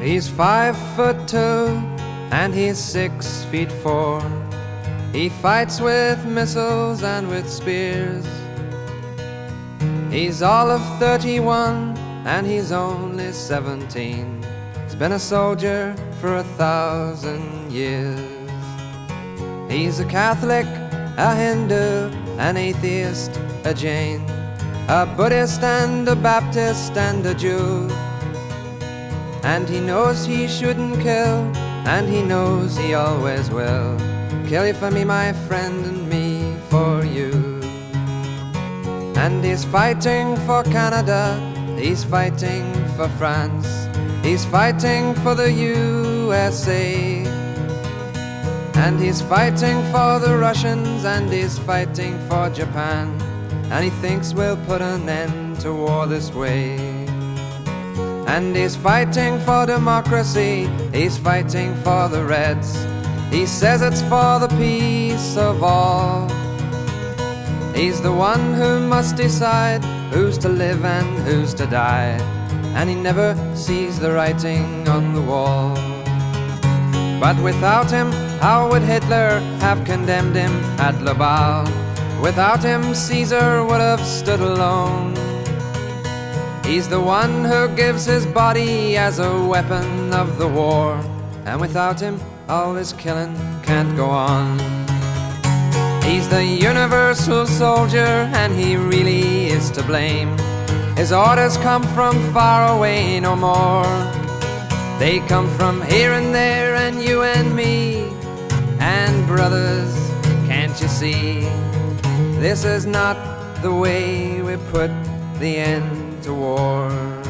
He's 5'2" and he's 6'4". He fights with missiles and with spears. He's all of 31 and he's only 17. He's been a soldier for 1,000 years. He's a Catholic, a Hindu, an atheist, a Jain, a Buddhist and a Baptist and a Jew. And he knows he shouldn't kill, and he knows he always will. Kill you for me, my friend, and me for you. And he's fighting for Canada, he's fighting for France, he's fighting for the USA. And he's fighting for the Russians, and he's fighting for Japan. And he thinks we'll put an end to war this way. And he's fighting for democracy, he's fighting for the Reds. He says it's for the peace of all. He's the one who must decide who's to live and who's to die. And he never sees the writing on the wall. But without him, how would Hitler have condemned him at Laval? Without him, Caesar would have stood alone. He's the one who gives his body as a weapon of the war. And without him, all this killing can't go on. He's the universal soldier, and he really is to blame. His orders come from far away no more. They come from here and there, and you and me. And brothers, can't you see? This is not the way we put the end to war.